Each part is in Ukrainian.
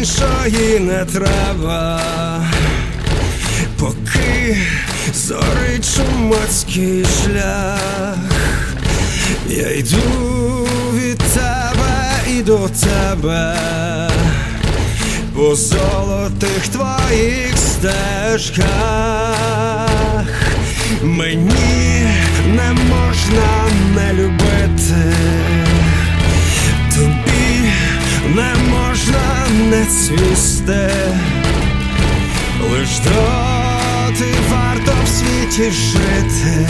іншої не треба, поки зорить чумацький шлях. Я йду від тебе і до тебе, по золотих твоїх стежках. Мені не можна не любити, тобі не можна не цвісти. Лиш доти варто в світі жити,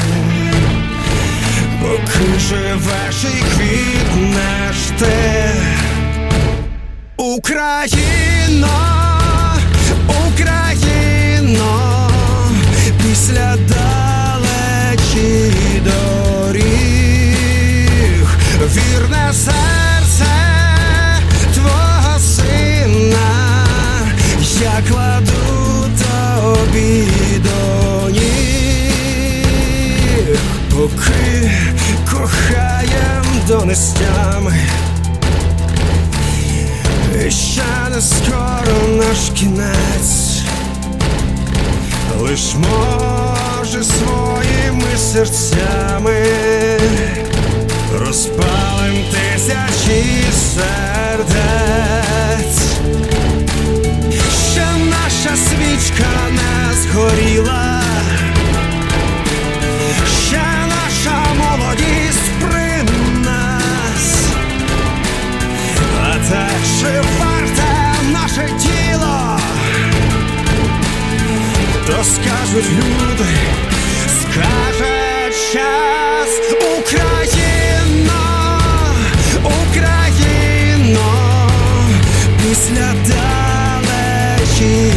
поки живеш і квітнеш ти. Україно, Україно, після далечі доріг, вірне серце твого сина я кладу тобі до ніг, поки кохаєм до нестями. І ще не скоро наш кінець, лиш може своїми серцями розпалим тисячі сердець. Ще наша свічка не згоріла, ще наша молодість при нас, а те, чи варте наше тіло, то скажуть люди, скаже час. Україно, Україно, після далечі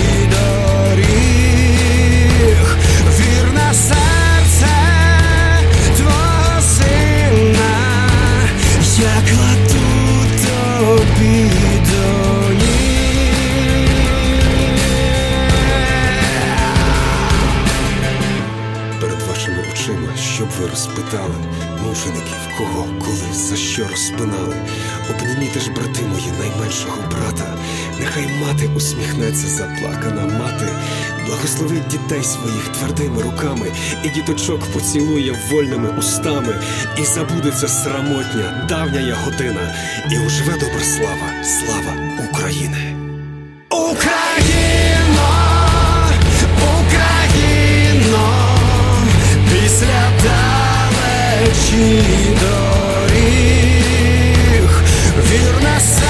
доріг, вірне серце твого сина я кладу тобі до ніг. Перед вашими очима, щоб ви розпитали мучеників, кого, коли, за що розпинали. Обніміте ж, брати мої, найменшого брата. Нехай мати усміхнеться, заплакана мати. Благословить дітей своїх твердими руками, і діточок поцілує вольними устами. І забудеться срамотня, давня година, і оживе добра слава, слава України. Україно, Україно, після далечі доріг, вірне серце